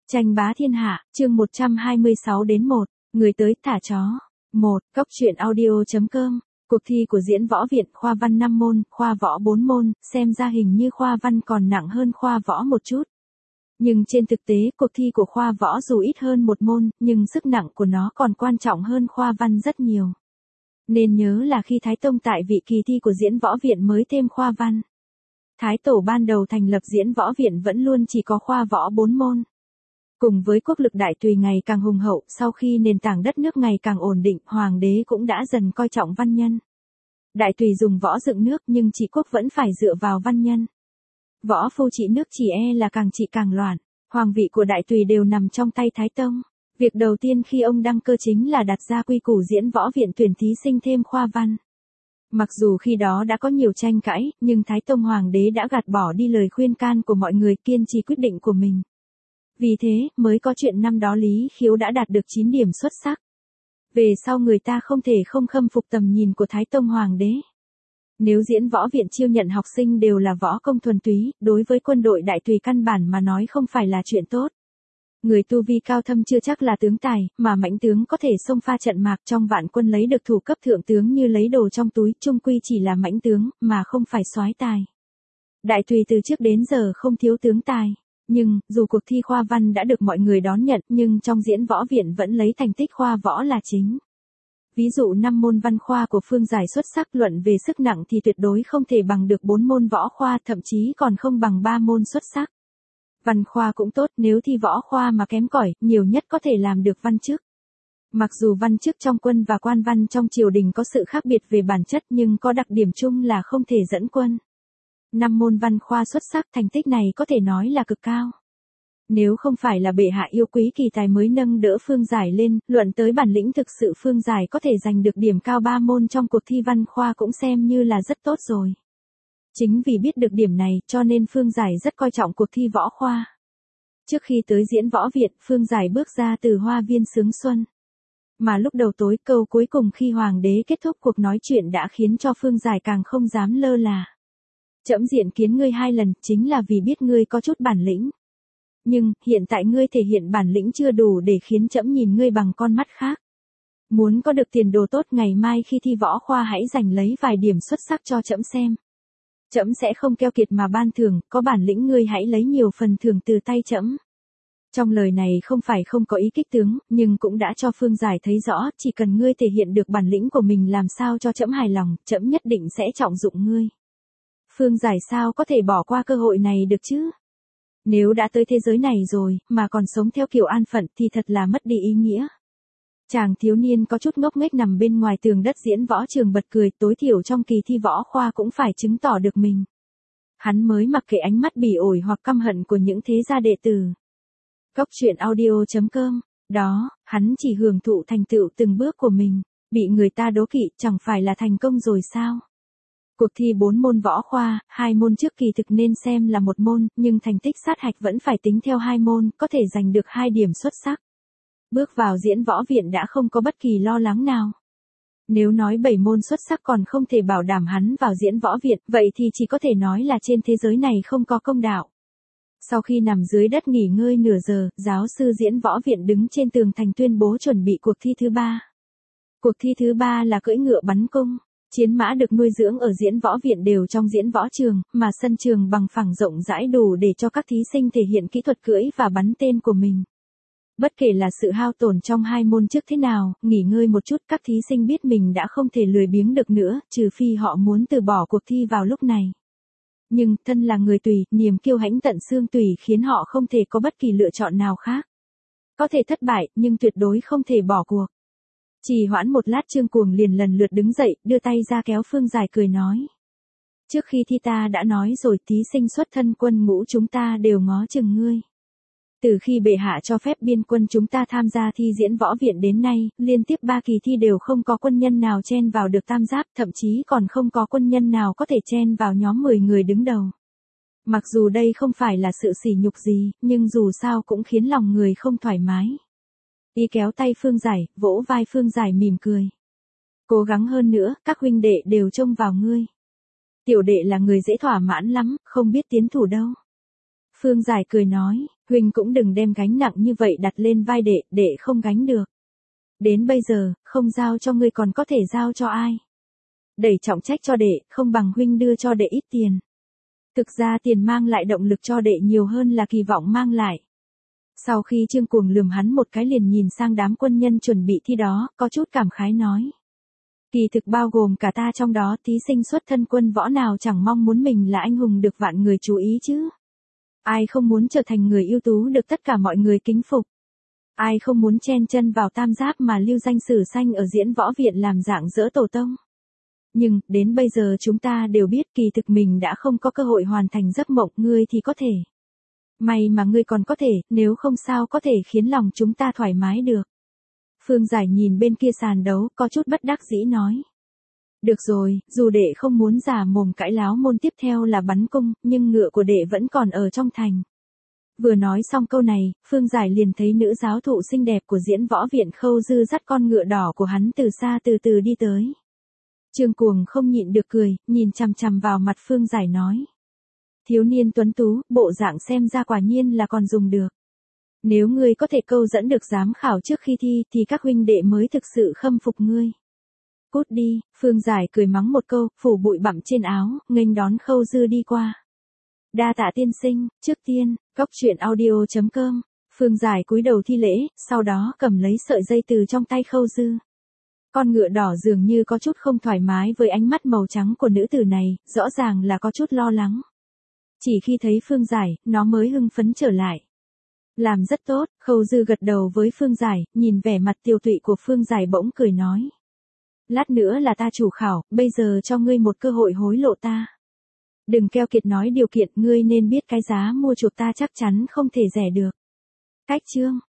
Tranh bá thiên hạ, chương 126 đến 1, người tới thả chó. 1. Cốc truyện audio.com. Cuộc thi của Diễn Võ Viện, khoa văn 5 môn, khoa võ 4 môn, xem ra hình như khoa văn còn nặng hơn khoa võ một chút. Nhưng trên thực tế, cuộc thi của khoa võ dù ít hơn một môn, nhưng sức nặng của nó còn quan trọng hơn khoa văn rất nhiều. Nên nhớ là khi Thái Tông tại vị kỳ thi của Diễn Võ Viện mới thêm khoa văn. Thái Tổ ban đầu thành lập Diễn Võ Viện vẫn luôn chỉ có khoa võ 4 môn. Cùng với quốc lực Đại Tùy ngày càng hùng hậu, sau khi nền tảng đất nước ngày càng ổn định, hoàng đế cũng đã dần coi trọng văn nhân. Đại Tùy dùng võ dựng nước nhưng trị quốc vẫn phải dựa vào văn nhân. Võ phu trị nước chỉ là càng trị càng loạn. Hoàng vị của Đại Tùy đều nằm trong tay Thái Tông. Việc đầu tiên khi ông đăng cơ chính là đặt ra quy củ Diễn Võ Viện tuyển thí sinh thêm khoa văn. Mặc dù khi đó đã có nhiều tranh cãi, nhưng Thái Tông Hoàng đế đã gạt bỏ đi lời khuyên can của mọi người, kiên trì quyết định của mình. Vì thế, mới có chuyện năm đó Lý Khiếu đã đạt được 9 điểm xuất sắc. Về sau người ta không thể không khâm phục tầm nhìn của Thái Tông Hoàng đế. Nếu Diễn Võ Viện chiêu nhận học sinh đều là võ công thuần túy, đối với quân đội Đại Tùy căn bản mà nói không phải là chuyện tốt. Người tu vi cao thâm chưa chắc là tướng tài, mà mãnh tướng có thể xông pha trận mạc trong vạn quân lấy được thủ cấp thượng tướng như lấy đồ trong túi, chung quy chỉ là mãnh tướng, mà không phải soái tài. Đại Tùy từ trước đến giờ không thiếu tướng tài. Nhưng, dù cuộc thi khoa văn đã được mọi người đón nhận, nhưng trong Diễn Võ Viện vẫn lấy thành tích khoa võ là chính. Ví dụ 5 môn văn khoa của Phương Giải xuất sắc, luận về sức nặng thì tuyệt đối không thể bằng được 4 môn võ khoa, thậm chí còn không bằng 3 môn xuất sắc. Văn khoa cũng tốt, nếu thi võ khoa mà kém cỏi, nhiều nhất có thể làm được văn chức. Mặc dù văn chức trong quân và quan văn trong triều đình có sự khác biệt về bản chất nhưng có đặc điểm chung là không thể dẫn quân. 5 môn văn khoa xuất sắc, thành tích này có thể nói là cực cao. Nếu không phải là bệ hạ yêu quý kỳ tài mới nâng đỡ Phương Giải lên, luận tới bản lĩnh thực sự Phương Giải có thể giành được điểm cao 3 môn trong cuộc thi văn khoa cũng xem như là rất tốt rồi. Chính vì biết được điểm này cho nên Phương Giải rất coi trọng cuộc thi võ khoa. Trước khi tới Diễn Võ Viện, Phương Giải bước ra từ hoa viên Sướng Xuân. Mà lúc đầu tối, câu cuối cùng khi hoàng đế kết thúc cuộc nói chuyện đã khiến cho Phương Giải càng không dám lơ là. Trẫm diện kiến ngươi 2 lần, chính là vì biết ngươi có chút bản lĩnh. Nhưng, hiện tại ngươi thể hiện bản lĩnh chưa đủ để khiến trẫm nhìn ngươi bằng con mắt khác. Muốn có được tiền đồ tốt, ngày mai khi thi võ khoa hãy giành lấy vài điểm xuất sắc cho trẫm xem. Trẫm sẽ không keo kiệt mà ban thưởng, có bản lĩnh ngươi hãy lấy nhiều phần thưởng từ tay trẫm. Trong lời này không phải không có ý kích tướng, nhưng cũng đã cho Phương Giải thấy rõ, chỉ cần ngươi thể hiện được bản lĩnh của mình làm sao cho trẫm hài lòng, trẫm nhất định sẽ trọng dụng ngươi. Phương Giải sao có thể bỏ qua cơ hội này được chứ? Nếu đã tới thế giới này rồi, mà còn sống theo kiểu an phận thì thật là mất đi ý nghĩa. Chàng thiếu niên có chút ngốc nghếch nằm bên ngoài tường đất Diễn Võ Trường bật cười, tối thiểu trong kỳ thi võ khoa cũng phải chứng tỏ được mình. Hắn mới mặc kệ ánh mắt bỉ ổi hoặc căm hận của những thế gia đệ tử. Cốc truyện audio.com. Đó, hắn chỉ hưởng thụ thành tựu từng bước của mình, bị người ta đố kỵ chẳng phải là thành công rồi sao? Cuộc thi 4 môn võ khoa, 2 môn trước kỳ thực nên xem là một môn, nhưng thành tích sát hạch vẫn phải tính theo 2 môn, có thể giành được 2 điểm xuất sắc. Bước vào Diễn Võ Viện đã không có bất kỳ lo lắng nào. Nếu nói 7 môn xuất sắc còn không thể bảo đảm hắn vào Diễn Võ Viện, vậy thì chỉ có thể nói là trên thế giới này không có công đạo. Sau khi nằm dưới đất nghỉ ngơi nửa giờ, giáo sư Diễn Võ Viện đứng trên tường thành tuyên bố chuẩn bị cuộc thi thứ 3. Cuộc thi thứ 3 là cưỡi ngựa bắn cung. Chiến mã được nuôi dưỡng ở Diễn Võ Viện đều trong Diễn Võ Trường, mà sân trường bằng phẳng rộng rãi đủ để cho các thí sinh thể hiện kỹ thuật cưỡi và bắn tên của mình. Bất kể là sự hao tổn trong 2 môn trước thế nào, nghỉ ngơi một chút các thí sinh biết mình đã không thể lười biếng được nữa, trừ phi họ muốn từ bỏ cuộc thi vào lúc này. Nhưng, thân là người Tùy, niềm kiêu hãnh tận xương Tùy khiến họ không thể có bất kỳ lựa chọn nào khác. Có thể thất bại, nhưng tuyệt đối không thể bỏ cuộc. Trì hoãn một lát Trương Cuồng liền lần lượt đứng dậy, đưa tay ra kéo Phương Giải cười nói. Trước khi thi ta đã nói rồi, thí sinh xuất thân quân ngũ chúng ta đều ngó chừng ngươi. Từ khi bệ hạ cho phép biên quân chúng ta tham gia thi Diễn Võ Viện đến nay, liên tiếp 3 kỳ thi đều không có quân nhân nào chen vào được tam giáp, thậm chí còn không có quân nhân nào có thể chen vào nhóm 10 người đứng đầu. Mặc dù đây không phải là sự sỉ nhục gì, nhưng dù sao cũng khiến lòng người không thoải mái. Y kéo tay Phương Giải, vỗ vai Phương Giải mỉm cười. Cố gắng hơn nữa, các huynh đệ đều trông vào ngươi. Tiểu đệ là người dễ thỏa mãn lắm, không biết tiến thủ đâu. Phương Giải cười nói, Huynh cũng đừng đem gánh nặng như vậy đặt lên vai đệ không gánh được. Đến bây giờ, không giao cho ngươi còn có thể giao cho ai. Đẩy trọng trách cho đệ, không bằng huynh đưa cho đệ ít tiền. Thực ra tiền mang lại động lực cho đệ nhiều hơn là kỳ vọng mang lại. Sau khi Trương Cuồng lườm hắn một cái liền nhìn sang đám quân nhân chuẩn bị thi đó, có chút cảm khái nói. Kỳ thực bao gồm cả ta trong đó, thí sinh xuất thân quân võ nào chẳng mong muốn mình là anh hùng được vạn người chú ý chứ. Ai không muốn trở thành người ưu tú được tất cả mọi người kính phục. Ai không muốn chen chân vào tam giáp mà lưu danh sử xanh ở diễn võ viện làm dạng dỡ tổ tông. Nhưng, đến bây giờ chúng ta đều biết kỳ thực mình đã không có cơ hội hoàn thành giấc mộng, ngươi thì có thể. May mà ngươi còn có thể, nếu không sao có thể khiến lòng chúng ta thoải mái được. Phương Giải nhìn bên kia sàn đấu, có chút bất đắc dĩ nói. Được rồi, dù đệ không muốn giả mồm cãi láo, môn tiếp theo là bắn cung, nhưng ngựa của đệ vẫn còn ở trong thành. Vừa nói xong câu này, Phương Giải liền thấy nữ giáo thụ xinh đẹp của diễn võ viện Khâu Dư dắt con ngựa đỏ của hắn từ xa từ từ đi tới. Trương Cuồng không nhịn được cười, nhìn chằm chằm vào mặt Phương Giải nói. Thiếu niên tuấn tú, bộ dạng xem ra quả nhiên là còn dùng được. Nếu ngươi có thể câu dẫn được giám khảo trước khi thi thì các huynh đệ mới thực sự khâm phục ngươi. Cút đi, Phương Giải cười mắng một câu, phủ bụi bặm trên áo, nghênh đón Khâu Dư đi qua. Đa tạ tiên sinh, trước tiên, coctruyện.audio.com. Phương Giải cúi đầu thi lễ, sau đó cầm lấy sợi dây từ trong tay Khâu Dư. Con ngựa đỏ dường như có chút không thoải mái với ánh mắt màu trắng của nữ tử này, rõ ràng là có chút lo lắng. Chỉ khi thấy Phương Giải, nó mới hưng phấn trở lại. Làm rất tốt, Khâu Dư gật đầu với Phương Giải, nhìn vẻ mặt tiêu tụy của Phương Giải bỗng cười nói. Lát nữa là ta chủ khảo, bây giờ cho ngươi một cơ hội hối lộ ta. Đừng keo kiệt nói điều kiện, ngươi nên biết cái giá mua chuộc ta chắc chắn không thể rẻ được. Cách chương.